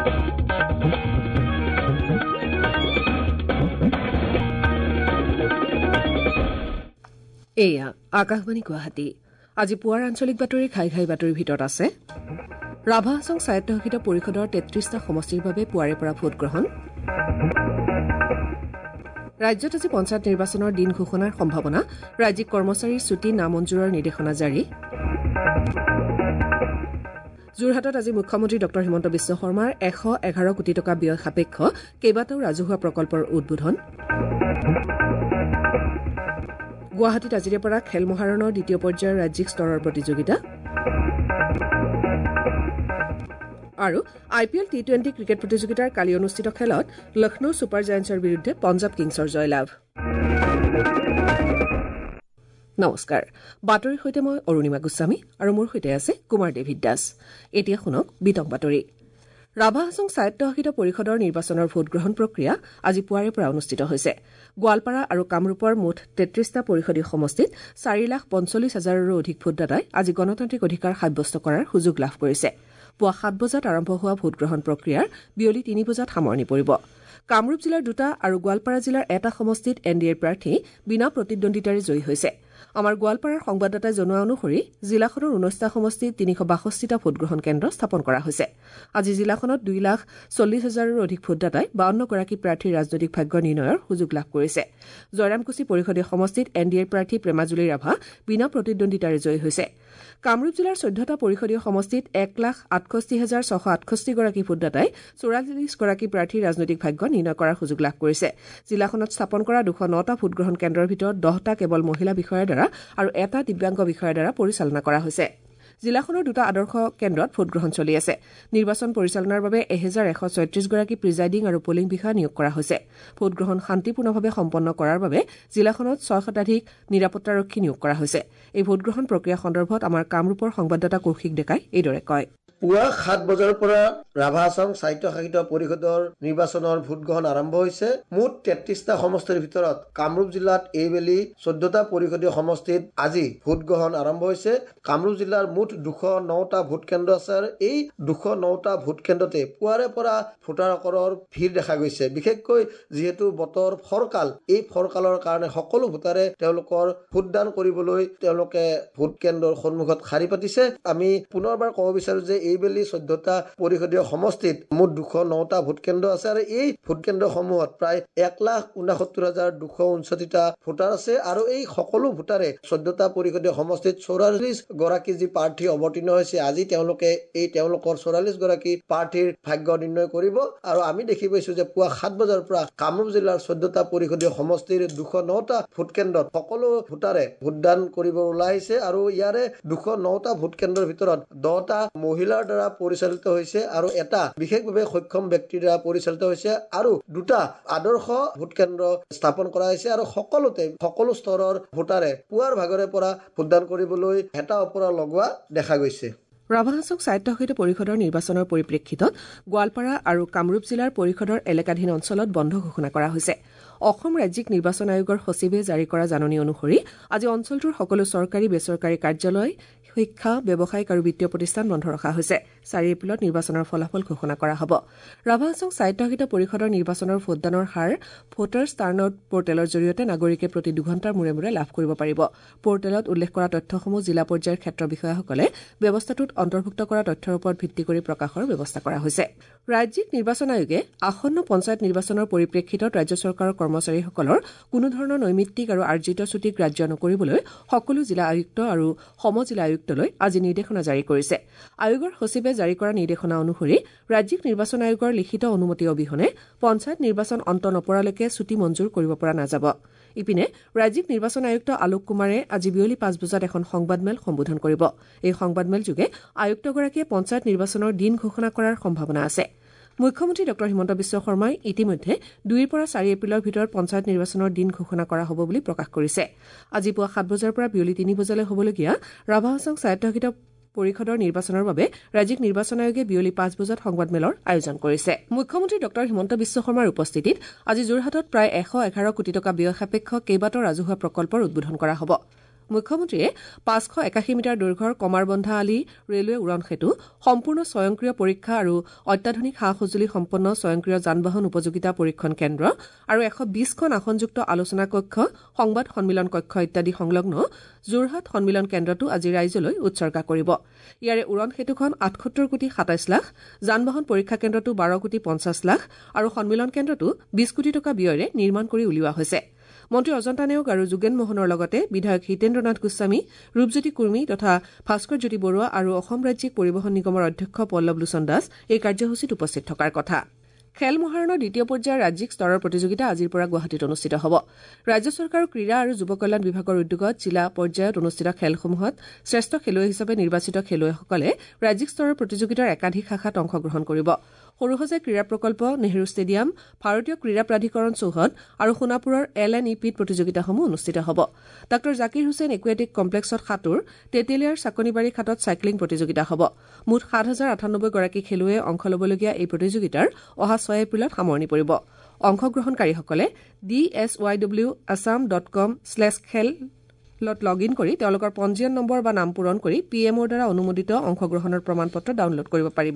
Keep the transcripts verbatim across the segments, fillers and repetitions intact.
এয়া আকাশবাণী গুৱাহাটী। আজি পুৱাৰ আঞ্চলিক বাতৰি ঘাই ঘাই বাতৰিৰ ভিতৰত আছে ৰাভা হাছং স্বায়ত্তশাসিত পৰিষদৰ তেত্ৰিশটা সমষ্টিৰ বাবে পুৱাৰে পৰা ভোটগ্ৰহণ, ৰাজ্যত আজি পঞ্চায়ত নিৰ্বাচনৰ দিন ঘোষণাৰ সম্ভাৱনা, ৰাজ্যিক কৰ্মচাৰীৰ ছুটী নামঞ্জুৰৰ নিৰ্দেশনা জাৰি, যোৰহাটত আজি মুখ্যমন্ত্ৰী ডঃ হিমন্ত বিশ্ব শৰ্মাৰ এশ এঘাৰ কোটি টকা ব্যয় সাপেক্ষ কেইবাটাও ৰাজহুৱা প্ৰকল্পৰ উদ্বোধন, গুৱাহাটীত আজিৰে পৰা খেল মহাৰণৰ দ্বিতীয় পৰ্যায়ৰ ৰাজ্যিক স্তৰৰ প্ৰতিযোগিতা আৰু I P L T twenty cricket প্ৰতিযোগিতাৰ কালি অনুষ্ঠিত খেলত লক্ষ্ণৌ ছুপাৰ জায়েণ্টছৰ বিৰুদ্ধে পঞ্জাৱ কিংছৰ জয়লাভ। নমস্কাৰ, বাতৰিৰ সৈতে মই অৰুণিমা গোস্বামী আৰু মোৰ সৈতে আছে কুমাৰ ডেভিড দাস। এতিয়া শুনক বিতং বাতৰি। ৰাভা হাছং স্বায়ত্তশাসিত পৰিষদৰ নিৰ্বাচনৰ ভোটগ্ৰহণ প্ৰক্ৰিয়া আজি পুৱাৰে পৰা অনুষ্ঠিত হৈছে। গোৱালপাৰা আৰু কামৰূপৰ মুঠ তেত্ৰিশটা পৰিষদীয় সমষ্টিত চাৰি লাখ পঞ্চল্লিছ হাজাৰৰো অধিক ভোটদাতাই আজি গণতান্ত্ৰিক অধিকাৰ সাব্যস্ত কৰাৰ সুযোগ লাভ কৰিছে। পুৱা সাত বজাত আৰম্ভ হোৱা ভোটগ্ৰহণ প্ৰক্ৰিয়াৰ বিয়লি তিনি বজাত সামৰণি পৰিব। কামৰূপ জিলাৰ দুটা আৰু গোৱালপাৰা জিলাৰ এটা সমষ্টিত এন ডি এৰ প্ৰাৰ্থী বিনা প্ৰতিদ্বন্দ্বিতাৰে জয়ী হৈছে। আমাৰ গোৱালপাৰাৰ সংবাদদাতাই জনোৱা অনুসৰি জিলাখনৰ ঊনৈশটা সমষ্টিত তিনিশ বাষষ্ঠিটা ভোটগ্ৰহণ কেন্দ্ৰ স্থাপন কৰা হৈছে। আজি জিলাখনত দুই লাখ চল্লিছ হাজাৰৰো অধিক ভোটদাতাই বাৱন্নগৰাকী প্ৰাৰ্থীৰ ৰাজনৈতিক ভাগ্য নিৰ্ণয়ৰ সুযোগ লাভ কৰিছে। জয়ৰামকুছি পৰিষদীয় সমষ্টিত এন ডি এৰ প্ৰাৰ্থী প্ৰেমাজুলি ৰাভা বিনা প্ৰতিদ্বন্দ্বিতাৰে জয়ী হৈছে। কামৰূপ জিলাৰ চৈধ্যটা পৰিষদীয় সমষ্টিত এক লাখ আঠষষ্ঠি হাজাৰ ছশ আঠষষ্ঠিগৰাকী ভোটদাতাই চৌৰাল্লিছগৰাকী প্ৰাৰ্থীৰ ৰাজনৈতিক ভাগ্য নিৰ্ণয় কৰাৰ সুযোগ লাভ কৰিছে। জিলাখনত স্থাপন কৰা দুশ নটা ভোটগ্ৰহণ কেন্দ্ৰৰ ভিতৰত দহটা কেৱল মহিলা বিষয়াৰ দ্বাৰা আৰু এটা দিব্যাংগ বিষয়াৰ দ্বাৰা পৰিচালনা কৰা হৈছে। জিলাখনৰ দুটা আদৰ্শ কেন্দ্ৰত ভোটগ্ৰহণ চলি আছে। নিৰ্বাচন পৰিচালনাৰ বাবে এহেজাৰ এশ ছয়ত্ৰিশগৰাকী প্ৰিজাইডিং আৰু পলিং বিষয়া নিয়োগ কৰা হৈছে। ভোটগ্ৰহণ শান্তিপূৰ্ণভাৱে সম্পন্ন কৰাৰ বাবে জিলাখনত ছয় শতাধিক নিৰাপত্তাৰক্ষী নিয়োগ কৰা হৈছে। এই ভোটগ্ৰহণ প্ৰক্ৰিয়া সন্দৰ্ভত আমাৰ কামৰূপৰ সংবাদদাতা কৌশিক ডেকাই এইদৰে কয়। পুৱা সাত বজাৰ পৰা ৰাভা হাছং স্বায়ত্তশাসিত পৰিষদৰ নিৰ্বাচনৰ ভোটগ্ৰহণ আৰম্ভ হৈছে। মুঠ তেত্ৰিশটা সমষ্টিৰ ভিতৰত কামৰূপ জিলাত এইবেলি চৈধ্যটা পৰিষদীয় সমষ্টিত আজি ভোটগ্ৰহণ আৰম্ভ হৈছে। কামৰূপ জিলাৰ মুঠ দুশ নটা ভোট কেন্দ্ৰ আছে আৰু এই দুশ নটা ভোট কেন্দ্ৰতে পুৱাৰে পৰা ভোটাৰসকলৰ ভিৰ দেখা গৈছে। বিশেষকৈ যিহেতু বতৰ ফৰকাল, এই ফৰকালৰ কাৰণে সকলো ভোটাৰে তেওঁলোকৰ ভোটদান কৰিবলৈ তেওঁলোকে ভোট কেন্দ্ৰৰ সন্মুখত শাৰী পাতিছে। আমি পুনৰবাৰ ক'ব বিচাৰো যে এইবেলি চৈধ্যটা পৰিষদীয় সমষ্টিত মুঠ দুশ নটা ভোট কেন্দ্ৰ আছে আৰু এই ভোট কেন্দ্ৰসমূহত প্ৰায় এক লাখ ঊনসত্তৰ হাজাৰ দুশ ঊনষাঠিটা ভোটাৰ আছে আৰু এই সকলো ভোটাৰে চৈধ্যটা পৰিষদীয় সমষ্টিত চৌৰাল্লিছ গৰাকী যি প্ৰাৰ্থী অৱতীৰ্ণ হৈছে, আজি তেওঁলোকে এই তেওঁলোকৰ চৌৰাল্লিছ গৰাকী প্ৰাৰ্থীৰ ভাগ্য নিৰ্ণয় কৰিব। আৰু আমি দেখি পাইছো যে পুৱা সাত বজাৰ পৰা কামৰূপ জিলাৰ চৈধ্যটা পৰিষদীয় সমষ্টিৰ দুশ নটা ভোট কেন্দ্ৰত সকলো ভোটাৰে ভোটদান কৰিব ওলাই আহিছে আৰু ইয়াৰে দুশ নটা ভোট কেন্দ্ৰৰ ভিতৰত দহটা মহিলাৰ দ্বাৰা পৰিচালিত হৈছে আৰু এটা বিশেষভাৱে সক্ষম ব্যক্তিৰ দ্বাৰা পৰিচালিত হৈছে আৰু দুটা আদৰ্শ ভোট কেন্দ্ৰ স্থাপন কৰা হৈছে আৰু সকলোতে সকলো স্তৰৰ ভোটাৰে পুৱাৰ ভাগৰে পৰা ভোটদান কৰিবলৈ হেতা ওপৰা লগোৱা দেখা গৈছে। ৰাভা হাছং স্বায়ত্তশাসিত পৰিষদৰ নিৰ্বাচনৰ পৰিপ্ৰেক্ষিতত গোৱালপাৰা আৰু কামৰূপ জিলাৰ পৰিষদৰ এলেকাধীন অঞ্চলত বন্ধ ঘোষণা কৰা হৈছে। অসম ৰাজ্যিক নিৰ্বাচন আয়োগৰ সচিবে জাৰি কৰা জাননী অনুসৰি আজি অঞ্চলটোৰ সকলো চৰকাৰী বেচৰকাৰী কাৰ্যালয়, শিক্ষা, ব্যৱসায়িক আৰু বিত্তীয় প্ৰতিষ্ঠান বন্ধ ৰখা হৈছে। চাৰি এপ্ৰিলত নিৰ্বাচনৰ ফলাফল ঘোষণা কৰা হ'ব। ৰাভা হাছং স্বায়ত্তশাসিত পৰিষদৰ নিৰ্বাচনৰ ভোটদানৰ হাৰ ভোটাৰ্ছ টাৰ্ণআউট পৰ্টেলৰ জৰিয়তে নাগৰিকে প্ৰতি দুঘণ্টাৰ মূৰে মূৰে লাভ কৰিব পাৰিব। পৰ্টেলত উল্লেখ কৰা তথ্যসমূহ জিলা পৰ্যায়ৰ ক্ষেত্ৰ বিষয়াসকলে ব্যৱস্থাটোত অন্তৰ্ভুক্ত কৰা তথ্যৰ ওপৰত ভিত্তি কৰি প্ৰকাশৰ ব্যৱস্থা কৰা হৈছে। ৰাজ্যিক নিৰ্বাচন আয়োগে আসন্ন পঞ্চায়ত নিৰ্বাচনৰ পৰিপ্ৰেক্ষিতত ৰাজ্য চৰকাৰৰ কৰ্মচাৰীসকলৰ কোনো ধৰণৰ নৈমিত্তিক আৰু আৰ্জিত ছুটি গ্ৰাহ্য নকৰিবলৈ সকলো জিলা আয়ুক্ত আৰু সম জিলা আয়ুক্তলৈ আজি নিৰ্দেশনা জাৰি কৰিছে। আয়োগৰ সচিবে জাৰি কৰা নিৰ্দেশনা অনুসৰি ৰাজ্যিক নিৰ্বাচন আয়োগৰ লিখিত অনুমতি অবিহনে পঞ্চায়ত নিৰ্বাচন অন্ত নপৰালৈকে ছুটি মঞ্জুৰ কৰিব পৰা নাযাব। ইপিনে ৰাজ্যিক নিৰ্বাচন আয়ুক্ত আলোক কুমাৰে আজি বিয়লি পাঁচ বজাত এখন সংবাদমেল সম্বোধন কৰিব। এই সংবাদমেল যোগে আয়ুক্তগৰাকীয়ে পঞ্চায়ত নিৰ্বাচনৰ দিন ঘোষণা কৰাৰ সম্ভাৱনা আছে। মুখ্যমন্ত্ৰী ডঃ হিমন্ত বিশ্ব শৰ্মাই ইতিমধ্যে দুইৰ পৰা চাৰি এপ্ৰিলৰ ভিতৰত পঞ্চায়ত নিৰ্বাচনৰ দিন ঘোষণা কৰা হ'ব বুলি প্ৰকাশ কৰিছে। আজি পুৱা সাত বজাৰ পৰা বিয়লি তিনি বজালৈ হ'বলগীয়া ৰাভা হাছং স্বায়ত্তশাসিত পৰিষদৰ নিৰ্বাচনৰ বাবে ৰাজ্যিক নিৰ্বাচন আয়োগে বিয়লি পাঁচ বজাত সংবাদমেলৰ আয়োজন কৰিছে। মুখ্যমন্ত্ৰী ডঃ হিমন্ত বিশ্ব শৰ্মাৰ উপস্থিতিত আজি যোৰহাটত প্ৰায় এশ এঘাৰ কোটি টকা ব্যয় সাপেক্ষ কেইবাটাও ৰাজহুৱা প্ৰকল্পৰ উদ্বোধন কৰা হ'ব। মুখ্যমন্ত্ৰীয়ে পাঁচশ একাশী মিটাৰ দৈৰ্ঘ্যৰ কমাৰবন্ধা আলি ৰেলৱে উৰণ সেতু সম্পূৰ্ণ স্বয়ংক্ৰিয় পৰীক্ষা আৰু অত্যাধুনিক সা সঁজুলি সম্পন্ন স্বয়ংক্ৰিয় যান বাহন উপযোগিতা পৰীক্ষণ কেন্দ্ৰ আৰু এশ বিশখন আসনযুক্ত আলোচনা কক্ষ সংবাদ সন্মিলন কক্ষ ইত্যাদি সংলগ্ন যোৰহাট সন্মিলন কেন্দ্ৰটো আজি ৰাইজলৈ উৎসৰ্গা কৰিব ইয়াৰে উৰণ সেতুখন আঠসত্তৰ কোটি সাতাইশ লাখ যান বাহন পৰীক্ষা কেন্দ্ৰটো বাৰ কোটি পঞ্চাছ লাখ আৰু সন্মিলন কেন্দ্ৰটো বিশ কোটি টকা ব্যয়েৰে নিৰ্মাণ কৰি উলিওৱা হৈছে মন্ত্ৰী অজন্তা নেওগ আৰু যোগেন মোহনৰ লগতে বিধায়ক হিতেন্দ্ৰ নাথ গোস্বামী ৰূপজ্যোতি কুৰ্মী তথা ভাস্কৰ জ্যোতি বৰুৱা আৰু অসম ৰাজ্যিক পৰিবহণ নিগমৰ অধ্যক্ষ পল্লৱ লোচন দাস এই কাৰ্যসূচীত উপস্থিত থকাৰ কথা খেল মহাৰণৰ দ্বিতীয় পৰ্যায়ৰ ৰাজ্যিক স্তৰৰ প্ৰতিযোগিতা আজিৰ পৰা গুৱাহাটীত অনুষ্ঠিত হ'ব ৰাজ্য চৰকাৰৰ ক্ৰীড়া আৰু যুৱ কল্যাণ বিভাগৰ উদ্যোগত জিলা পৰ্যায়ত অনুষ্ঠিত খেলসমূহত শ্ৰেষ্ঠ খেলুৱৈ হিচাপে নিৰ্বাচিত খেলুৱৈসকলে ৰাজ্যিক স্তৰৰ প্ৰতিযোগিতাৰ একাধিক শাখাত অংশগ্ৰহণ কৰিব সৰুসজাই ক্ৰীড়া প্ৰকল্প নেহৰু ষ্টেডিয়াম ভাৰতীয় ক্ৰীড়া প্ৰাধিকৰণ চৌহদ আৰু সোণাপুৰৰ এল এন ই পিত প্ৰতিযোগিতাসমূহ অনুষ্ঠিত হ'ব ডাঃ জাকিৰ হুছেইন একুৱেটিক কমপ্লেক্সত সাঁতোৰ তেতেলিয়াৰ চাকনিবাৰী ঘাটত চাইক্লিং প্ৰতিযোগিতা হ'ব মুঠ সাত হাজাৰ আঠানব্বৈ গৰাকী খেলুৱৈয়ে অংশ ল'বলগীয়া এই প্ৰতিযোগিতাৰ অহা ছয় এপ্ৰিলত সামৰণি পৰিব অংশগ্ৰহণকাৰীসকলে D S Y W Assam dot com শ্লেছ খেলত লগ ইন কৰি তেওঁলোকৰ পঞ্জীয়ন নম্বৰ বা নাম পূৰণ কৰি পি এমৰ দ্বাৰা অনুমোদিত অংশগ্ৰহণৰ প্ৰমাণপত্ৰ ডাউনলোড কৰিব পাৰিব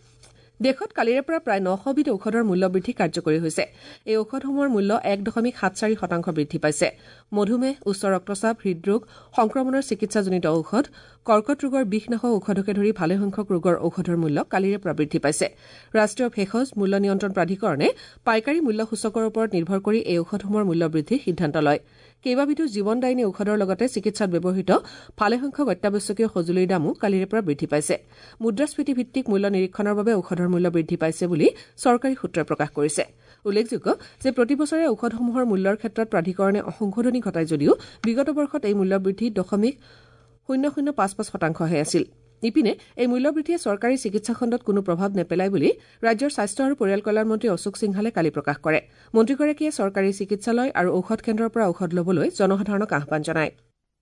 দেশত কালিৰে পৰা প্ৰায় নশ বিধ ঔষধৰ মূল্য বৃদ্ধি কাৰ্যকৰী হৈছে এই ঔষধসমূহৰ মূল্য এক দশমিক সাত চাৰি শতাংশ বৃদ্ধি পাইছে মধুমেহ উচ্চ ৰক্তচাপ হৃদৰোগ সংক্ৰমণৰ চিকিৎসাজনিত ঔষধ কৰ্কট ৰোগৰ বিষনাশক ঔষধকে ধৰি ভালেসংখ্যক ৰোগৰ ঔষধৰ মূল্য কালিৰে পৰা বৃদ্ধি পাইছে ৰাষ্ট্ৰীয় ভেষজ মূল্য নিয়ন্ত্ৰণ প্ৰাধিকৰণে পাইকাৰী মূল্য সূচকৰ ওপৰত নিৰ্ভৰ কৰি এই ঔষধসমূহৰ মূল্য বৃদ্ধিৰ সিদ্ধান্ত লয় কেইবাবিধো জীৱনদায়িনী ঔষধৰ লগতে চিকিৎসাত ব্যৱহৃত ভালেসংখ্যক অত্যাৱশ্যকীয় সঁজুলিৰ দামো কালিৰে পৰা বৃদ্ধি পাইছে মুদ্ৰাস্ফীতি ভিত্তিক মূল্য নিৰীক্ষণৰ বাবে ঔষধৰ মূল্য বৃদ্ধি পাইছে বুলি চৰকাৰী সূত্ৰই প্ৰকাশ কৰিছে উল্লেখযোগ্য যে প্ৰতি বছৰে ঔষধসমূহৰ মূল্যৰ ক্ষেত্ৰত প্ৰাধিকৰণে সংশোধনী ঘটাই যদিও বিগত বৰ্ষত এই মূল্য বৃদ্ধি দশমিক শূন্য শূন্য পাঁচ পাঁচ শতাংশহে আছিল ইপিনে এই মূল্যবৃদ্ধিয়ে চৰকাৰী চিকিৎসা খণ্ডত কোনো প্ৰভাৱ নেপেলায় বুলি ৰাজ্যৰ স্বাস্থ্য আৰু পৰিয়াল কল্যাণ মন্ত্ৰী অশোক সিংহালে কালি প্ৰকাশ কৰে মন্ত্ৰীগৰাকীয়ে চৰকাৰী চিকিৎসালয় আৰু ঔষধ কেন্দ্ৰৰ পৰা ঔষধ ল'বলৈ জনসাধাৰণক আহ্বান জনায়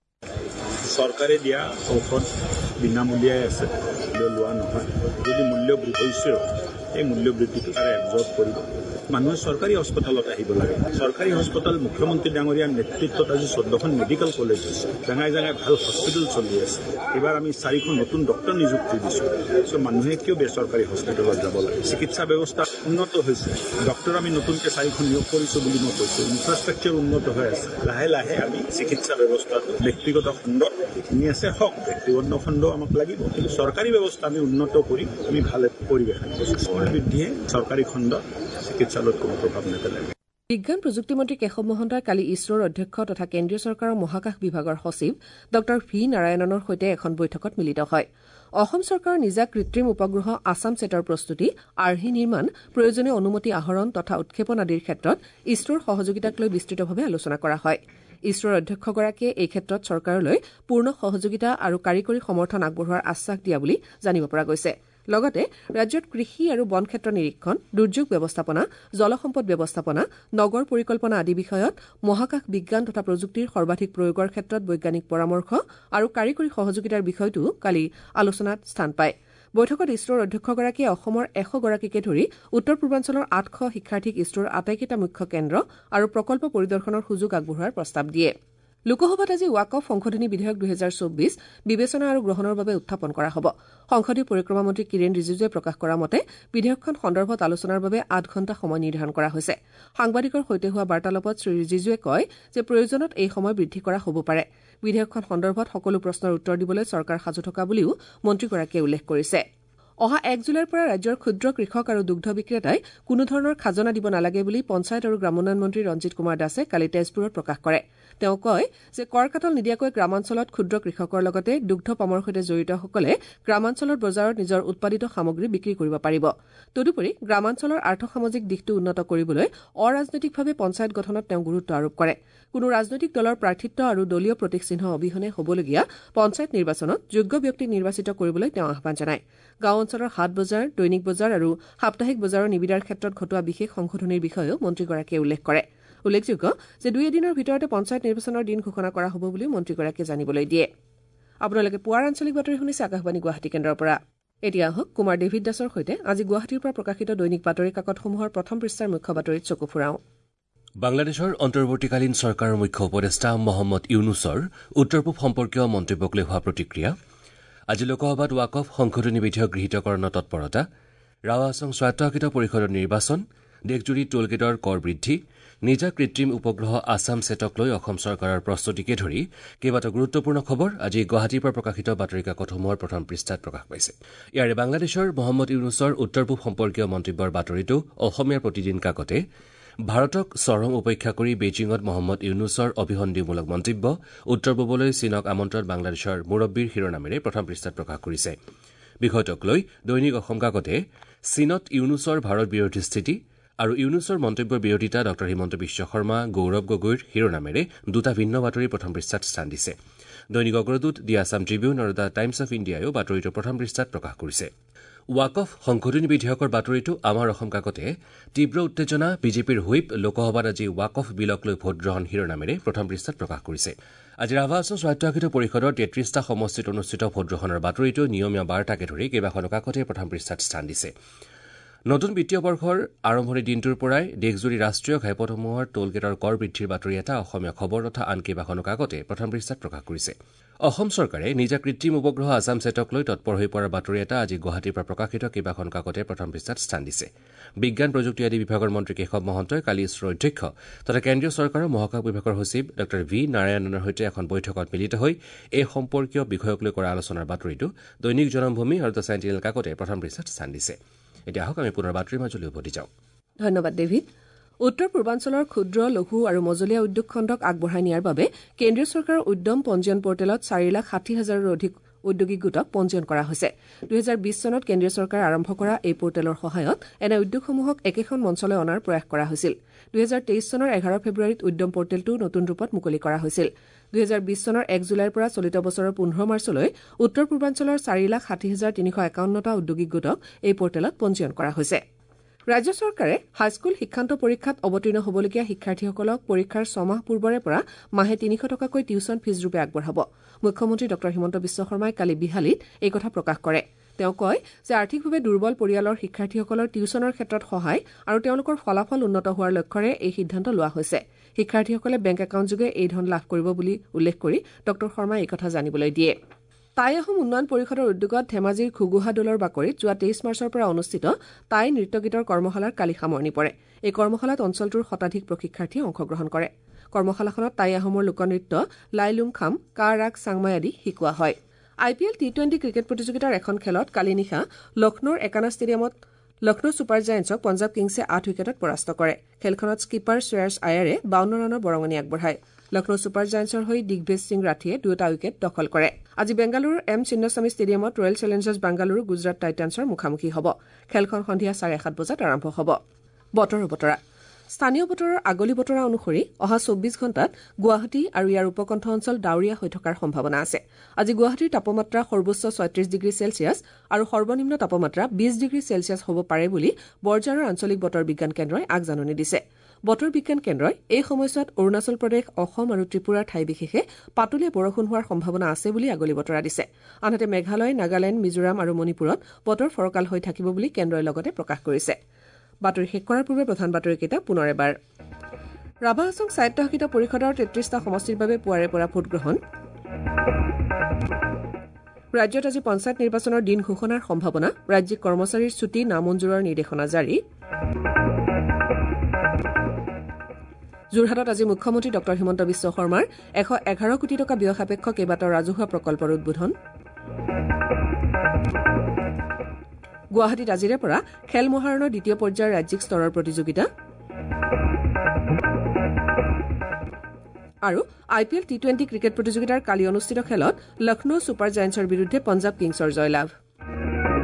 চৰকাৰে দিয়া ঔষধ বিনামূলীয়াই আছে লোৱা নহয় যদি মূল্য বৃদ্ধি হৈছে এই মূল্য বৃদ্ধিটো তাৰে এবজৰ্ব কৰিব মানুহে চৰকাৰী হস্পিটেলত আহিব লাগে চৰকাৰী হস্পিটেল মুখ্যমন্ত্ৰী ডাঙৰীয়াৰ নেতৃত্বত আজি চৈধ্যখন মেডিকেল কলেজ হৈছে জেগাই জেগাই ভাল হস্পিটেল চলি আছে এইবাৰ আমি চাৰিখন নতুন ডক্টৰ নিযুক্তি দিছোঁ চ' মানুহে কিয় বেচৰকাৰী হস্পিটেলত যাব লাগে চিকিৎসা ব্যৱস্থা উন্নত হৈছে ডক্টৰ আমি নতুনকৈ চাৰিখন নিয়োগ কৰিছোঁ বুলি মই কৈছোঁ ইনফ্ৰাষ্ট্ৰাকচাৰ উন্নত হৈ আছে লাহে লাহে আমি চিকিৎসা ব্যৱস্থাটো ব্যক্তিগত খণ্ডত যিখিনি আছে হওক ব্যক্তিগত খণ্ড আমাক লাগিব কিন্তু চৰকাৰী ব্যৱস্থা আমি উন্নত কৰি আমি ভাল পৰিৱেশ আনিছোঁ বৃদ্ধিয়ে চৰকাৰী খণ্ডত চিকিৎসালয়ত কোনো প্ৰভাৱ নেপেলায় বিজ্ঞান প্ৰযুক্তি মন্ত্ৰী কেশৱ মহন্তই কালি ইছৰোৰ অধ্যক্ষ তথা কেন্দ্ৰীয় চৰকাৰৰ মহাকাশ বিভাগৰ সচিব ডঃ ভি নাৰায়ণনৰ সৈতে এখন বৈঠকত মিলিত হয় অসম চৰকাৰৰ নিজা কৃত্ৰিম উপগ্ৰহ আছাম ছেটৰ প্ৰস্তুতি আৰ্হি নিৰ্মাণ প্ৰয়োজনীয় অনুমতি আহৰণ তথা উৎক্ষেপন আদিৰ ক্ষেত্ৰত ইছৰোৰ সহযোগিতাক লৈ বিস্তৃতভাৱে আলোচনা কৰা হয় ইছৰোৰ অধ্যক্ষগৰাকীয়ে এই ক্ষেত্ৰত চৰকাৰলৈ পূৰ্ণ সহযোগিতা আৰু কাৰিকৰী সমৰ্থন আগবঢ়োৱাৰ আশ্বাস দিয়া বুলি জানিব পৰা গৈছে লগতে ৰাজ্যত কৃষি আৰু বন ক্ষেত্ৰ নিৰীক্ষণ দুৰ্যোগ ব্যৱস্থাপনা জলসম্পদ ব্যৱস্থাপনা নগৰ পৰিকল্পনা আদি বিষয়ত মহাকাশ বিজ্ঞান তথা প্ৰযুক্তিৰ সৰ্বাধিক প্ৰয়োগৰ ক্ষেত্ৰত বৈজ্ঞানিক পৰামৰ্শ আৰু কাৰিকৰী সহযোগিতাৰ বিষয়টো কালি আলোচনাত স্থান পায় বৈঠকত ইছৰোৰ অধ্যক্ষগৰাকীয়ে অসমৰ এশ গৰাকীকে ধৰি উত্তৰ পূৰ্বাঞ্চলৰ আঠশ শিক্ষাৰ্থীক ইছৰোৰ আটাইকেইটা মুখ্য কেন্দ্ৰ আৰু প্ৰকল্প পৰিদৰ্শনৰ সুযোগ আগবঢ়োৱাৰ প্ৰস্তাৱ দিয়ে লোকসভাত আজি ৱাকফ সংশোধনী বিধেয়ক দুহেজাৰ চৌবিশ বিবেচনা আৰু গ্ৰহণৰ বাবে উত্থাপন কৰা হ'ব সংসদীয় পৰিক্ৰমা মন্ত্ৰী কিৰেণ ৰিজিজুৱে প্ৰকাশ কৰা মতে বিধেয়কখন সন্দৰ্ভত আলোচনাৰ বাবে আঠ ঘণ্টা সময় নিৰ্ধাৰণ কৰা হৈছে সাংবাদিকৰ সৈতে হোৱা বাৰ্তালাপত শ্ৰী ৰিজিজুৱে কয় যে প্ৰয়োজনত এই সময় বৃদ্ধি কৰা হ'ব পাৰে বিধেয়কখন সন্দৰ্ভত সকলো প্ৰশ্নৰ উত্তৰ দিবলৈ চৰকাৰ সাজু থকা বুলিও মন্ত্ৰীগৰাকীয়ে উল্লেখ কৰিছে অহা এক জুলাইৰ পৰা ৰাজ্যৰ ক্ষুদ্ৰ কৃষক আৰু দুগ্ধ বিক্ৰেতাই কোনো ধৰণৰ খাজনা দিব নালাগে বুলি পঞ্চায়ত আৰু গ্ৰামোন্নয়ন মন্ত্ৰী ৰঞ্জিত কুমাৰ দাসে কালি তেজপুৰত প্ৰকাশ কৰে তেওঁ কয় যে কৰ কাটল নিদিয়াকৈ গ্ৰামাঞ্চলত ক্ষুদ্ৰ কৃষকৰ লগতে দুগ্ধ পামৰ সৈতে জড়িতসকলে গ্ৰামাঞ্চলৰ বজাৰত নিজৰ উৎপাদিত সামগ্ৰী বিক্ৰী কৰিব পাৰিব তদুপৰি গ্ৰামাঞ্চলৰ আৰ্থসামাজিক দিশটো উন্নত কৰিবলৈ অৰাজনৈতিকভাৱে পঞ্চায়ত গঠনত তেওঁ গুৰুত্ব আৰোপ কৰে কোনো ৰাজনৈতিক দলৰ প্ৰাৰ্থিত্ব আৰু দলীয় প্ৰতীক চিহ্ন অবিহনে হ'বলগীয়া পঞ্চায়ত নিৰ্বাচনত যোগ্য ব্যক্তিক নিৰ্বাচিত কৰিবলৈ তেওঁ আহ্বান জনায় গাঁও অঞ্চলৰ হাট বজাৰ দৈনিক বজাৰ আৰু সাপ্তাহিক বজাৰৰ নিবিদাৰ ক্ষেত্ৰত ঘটোৱা বিশেষ সংশোধনীৰ বিষয়েও মন্ত্ৰীগৰাকীয়ে উল্লেখ কৰে উল্লেখযোগ্য যে দুই এদিনৰ ভিতৰতে পঞ্চায়ত নিৰ্বাচনৰ দিন ঘোষণা কৰা হ'ব বুলিও মন্ত্ৰীগৰাকীয়ে জানিবলৈ দিয়ে আপোনালোকে পুৱাৰ আঞ্চলিক বাতৰি শুনিছে আকাশবাণী গুৱাহাটী কেন্দ্ৰৰ পৰা এতিয়া আহক কুমাৰ ডেভিড দাসৰ সৈতে আজি গুৱাহাটীৰ পৰা প্ৰকাশিত দৈনিক বাতৰি কাকতসমূহৰ প্ৰথম পৃষ্ঠাৰ মুখ্য বাতৰিত চকু ফুৰাওঁ বাংলাদেশৰ অন্তৰ্বৰ্তীকালীন চৰকাৰৰ মুখ্য উপদেষ্টা মহম্মদ ইউনুছৰ উত্তৰ পূব সম্পৰ্কীয় মন্তব্যক লৈ হোৱা প্ৰতিক্ৰিয়া আজি লোকসভাত ৱাকফ সংশোধনী বিধেয়ক গৃহীতকৰণৰ তৎপৰতা ৰাও আছং স্বায়ত্তশাসিত পৰিষদৰ নিৰ্বাচন দেশজুৰি টোলগেটৰ কৰ বৃদ্ধি নিজা কৃত্ৰিম উপগ্ৰহ আছাম ছেটক লৈ অসম চৰকাৰৰ প্ৰস্তুতিকে ধৰি কেইবাটাও গুৰুত্বপূৰ্ণ খবৰ আজি গুৱাহাটীৰ পৰা প্ৰকাশিত বাতৰি কাকতসমূহৰ প্ৰথম পৃষ্ঠাত প্ৰকাশ পাইছে। ইয়াৰে বাংলাদেশৰ মহম্মদ ইউনুছৰ উত্তৰ পূব সম্পৰ্কীয় মন্তব্যৰ বাতৰিটো অসমীয়াৰ প্ৰতিদিন কাকতে ভাৰতক চৰম উপেক্ষা কৰি বেইজিঙত মহম্মদ ইউনুছৰ অভিসন্ধিমূলক মন্তব্য উত্তৰ পূবলৈ চীনক আমন্ত্ৰণ বাংলাদেশৰ মুৰব্বীৰ শিৰোনামেৰে প্ৰথম পৃষ্ঠাত প্ৰকাশ কৰিছে। বিষয়টোক লৈ দৈনিক অসম কাকতে চীনত ইউনুছৰ ভাৰত বিৰোধী স্থিতি আৰু ইউনুছৰ মন্তব্যৰ বিৰোধিতা ড হিমন্ত বিশ্ব শৰ্মা গৌৰৱ গগৈৰ শিৰোনামেৰে দুটা ভিন্ন বাতৰি প্ৰথম পৃষ্ঠাত স্থান দিছে। দৈনিক অগ্ৰদূত দি আছাম ট্ৰিবিউন আৰু দ্য টাইমছ অৱ ইণ্ডিয়ায়ো বাতৰিটো প্ৰথম পৃষ্ঠাত প্ৰকাশ কৰিছে। ৱাকফ সংশোধনী বিধেয়কৰ বাতৰিটো আমাৰ অসম কাকতে তীব্ৰ উত্তেজনা বিজেপিৰ হুইপ লোকসভাত আজি ৱাকফ বিলক লৈ ভোটগ্ৰহণ শিৰোনামেৰে প্ৰথম পৃষ্ঠাত প্ৰকাশ কৰিছে। আজি ৰাভা আছং স্বায়ত্তশাসিত পৰিষদৰ তেত্ৰিশটা সমষ্টিত অনুষ্ঠিত ভোটগ্ৰহণৰ বাতৰিটো নিয়মীয়া বাৰ্তাকে ধৰি কেইবাখনো কাকতে প্ৰথম পৃষ্ঠাত স্থান দিছে। নতুন বিত্তীয় বৰ্ষৰ আৰম্ভণিৰ দিনটোৰ পৰাই দেশজুৰি ৰাষ্ট্ৰীয় ঘাইপথসমূহৰ টোলগেটৰ কৰ বৃদ্ধিৰ বাতৰি এটা অসমীয়া খবৰ তথা আন কেইবাখনো কাকতে প্ৰথম পৃষ্ঠাত প্ৰকাশ কৰিছে। অসম চৰকাৰে নিজা কৃত্ৰিম উপগ্ৰহ আছাম ছেটক লৈ তৎপৰ হৈ পৰাৰ বাতৰি এটা আজি গুৱাহাটীৰ পৰা প্ৰকাশিত কেইবাখন কাকতে প্ৰথম পৃষ্ঠাত স্থান দিছে। বিজ্ঞান প্ৰযুক্তি আদি বিভাগৰ মন্ত্ৰী কেশৱ মহন্তই কালি ইছৰোৰ অধ্যক্ষ তথা কেন্দ্ৰীয় চৰকাৰৰ মহাকাশ বিভাগৰ সচিব ড ভি নাৰায়ণনৰ সৈতে এখন বৈঠকত মিলিত হৈ এই সম্পৰ্কীয় বিষয়ক লৈ কৰা আলোচনাৰ বাতৰিটো দৈনিক জনমভূমি আৰু দ্য চেণ্টিনেল কাকতে প্ৰথম পৃষ্ঠাত স্থান দিছে। এতিয়া আহক আমি পুনৰ বাতৰিৰ মাজলৈ উভতি যাওঁ। ধন্যবাদ ডেভিড। উত্তৰ পূৰ্বাঞ্চলৰ ক্ষুদ্ৰ লঘু আৰু মজলীয়া উদ্যোগ খণ্ডক আগবঢ়াই নিয়াৰ বাবে কেন্দ্ৰীয় চৰকাৰৰ উদ্যম পঞ্জীয়ন পৰ্টেলত চাৰি লাখ ষাঠি হাজাৰৰো অধিক উদ্যোগিক গোটক পঞ্জীয়ন কৰা হৈছে। দুহেজাৰ বিশ চনত কেন্দ্ৰীয় চৰকাৰে আৰম্ভ কৰা এই পৰ্টেলৰ সহায়ত এনে উদ্যোগসমূহক একেখন মঞ্চলৈ অনাৰ প্ৰয়াস কৰা হৈছিল। দুহেজাৰ তেইছ চনৰ এঘাৰ ফেব্ৰুৱাৰীত উদ্যম পৰ্টেলটো নতুন ৰূপত মুকলি কৰা হৈছিল। দুহেজাৰ বিশ চনৰ এক জুলাইৰ পৰা চলিত বছৰৰ পোন্ধৰ মাৰ্চলৈ উত্তৰ পূৰ্বাঞ্চলৰ চাৰি লাখ ষাঠি হাজাৰ তিনিশ একাৱন্নটা উদ্যোগিক গোটক এই পৰ্টেলত পঞ্জীয়ন কৰা হৈছে। ৰাজ্য চৰকাৰে হাইস্কুল শিক্ষান্ত পৰীক্ষাত অৱতীৰ্ণ হ'বলগীয়া শিক্ষাৰ্থীসকলক পৰীক্ষাৰ ছমাহ পূৰ্বৰে পৰা মাহে তিনিশ টকাকৈ টিউচন ফিজৰূপে আগবঢ়াব। মুখ্যমন্ত্ৰী ড হিমন্ত বিশ্ব শৰ্মাই কালি বিহালীত এই কথা প্ৰকাশ কৰে। তেওঁ কয় যে আৰ্থিকভাৱে দুৰ্বল পৰিয়ালৰ শিক্ষাৰ্থীসকলৰ টিউচনৰ ক্ষেত্ৰত সহায় আৰু তেওঁলোকৰ ফলাফল উন্নত হোৱাৰ লক্ষ্যৰে এই সিদ্ধান্ত লোৱা হৈছে। শিক্ষাৰ্থীসকলে বেংক একাউণ্টযোগে এই ধন লাভ কৰিব বুলি উল্লেখ কৰি ড শৰ্মাই এই কথা জানিবলৈ দিয়ে। টাই আহোম উন্নয়ন পৰিষদৰ উদ্যোগত ধেমাজিৰ ঘুগুহা দলৰ বাকৰিত যোৱা তেইছ মাৰ্চৰ পৰা অনুষ্ঠিত টাই নৃত্যগীতৰ কৰ্মশালাৰ কালি সামৰণি পৰে। এই কৰ্মশালাত অঞ্চলটোৰ শতাধিক প্ৰশিক্ষাৰ্থীয়ে অংশগ্ৰহণ কৰে। কৰ্মশালাখনত টাই আহোমৰ লোকনৃত্য লাইলুং খাম, কা ৰাগ চাংমাই আদি শিকোৱা হয়। I P L T twenty cricket প্ৰতিযোগিতাৰ এখন খেলত কালি নিশা লক্ষ্ণৌৰ একানা ষ্টেডিয়ামত লক্ষ্ণৌ ছুপাৰ জায়েণ্টছক পঞ্জাৱ কিংছে আঠ উইকেটত পৰাস্ত কৰে। খেলখনত স্কিপাৰ শ্ৰেয়াছ আয়াৰে বাৱন্ন ৰানৰ বৰঙণি আগবঢ়ায়। লক্ষ্ণৌ ছুপাৰ জায়েণ্টছৰ হৈ দিগ্বেজ সিং ৰাঠিয়ে দুটা উইকেট দখল কৰে। আজি বেংগালুৰুৰ এম চিন্নস্বামী ষ্টেডিয়ামত ৰয়েল চেলেঞ্জাৰ্ছ বাংগালুৰু গুজৰাট টাইটান্ছৰ মুখামুখি হ'ব। খেলখন সন্ধিয়া চাৰে সাত বজাত আৰম্ভ হ'ব। বতৰৰ বতৰা স্থানীয় বতৰৰ আগলি বতৰা অনুসৰি অহা চৌব্বিছ ঘণ্টাত গুৱাহাটী আৰু ইয়াৰ উপকণ্ঠ অঞ্চল ডাৱৰীয়া হৈ থকাৰ সম্ভাৱনা আছে। আজি গুৱাহাটীৰ তাপমাত্ৰা সৰ্বোচ্চ ছয়ত্ৰিশ ডিগ্ৰী চেলছিয়াছ আৰু সৰ্বনিম্ন তাপমাত্ৰা বিশ ডিগ্ৰী চেলছিয়াছ হ'ব পাৰে বুলি বৰঝাৰৰ আঞ্চলিক বতৰ বিজ্ঞান কেন্দ্ৰই আগজাননী দিছে। বতৰ বিজ্ঞান কেন্দ্ৰই এই সময়ছোৱাত অৰুণাচল প্ৰদেশ, অসম আৰু ত্ৰিপুৰাৰ ঠাই বিশেষে পাতলীয়া বৰষুণ হোৱাৰ সম্ভাৱনা আছে বুলি আগলি বতৰা দিছে। আনহাতে মেঘালয়, নাগালেণ্ড, মিজোৰাম আৰু মণিপুৰত বতৰ ফৰকাল হৈ থাকিব বুলি কেন্দ্ৰই লগতে প্ৰকাশ কৰিছে। বাতৰি শেষ কৰাৰ পূৰ্বে প্ৰধান বাতৰিকেইটা পুনৰ এবাৰ। ৰাভা আছং স্বায়ত্তশাসিত পৰিষদৰ তেত্ৰিশটা সমষ্টিৰ বাবে পুৱাৰে পৰা ভোটগ্ৰহণ। ৰাজ্যত আজি পঞ্চায়ত নিৰ্বাচনৰ দিন ঘোষণাৰ সম্ভাৱনা। ৰাজ্যিক কৰ্মচাৰীৰ ছুটী নামঞ্জুৰৰ নিৰ্দেশনা জাৰি। যোৰহাটত আজি মুখ্যমন্ত্ৰী ড হিমন্ত বিশ্ব শৰ্মাৰ এশ এঘাৰ কোটি টকা ব্যয় সাপেক্ষ কেইবাটাও ৰাজহুৱা প্ৰকল্পৰ উদ্বোধন। গুৱাহাটীত আজিৰে পৰা খেল মহাৰণৰ দ্বিতীয় পৰ্যায়ৰ ৰাজ্যিক স্তৰৰ প্ৰতিযোগিতা। আৰু I P L T twenty cricket প্ৰতিযোগিতাৰ কালি অনুষ্ঠিত খেলত লক্ষ্ণৌ ছুপাৰ জায়েণ্টছৰ বিৰুদ্ধে পঞ্জাৱ কিংছৰ জয়লাভ।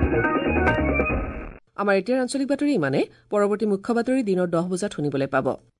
আমাৰ এতিয়াৰ আঞ্চলিক বাতৰি ইমানে। পৰৱৰ্তী মুখ্য বাতৰি দিনৰ দহ বজাত শুনিবলৈ পাব।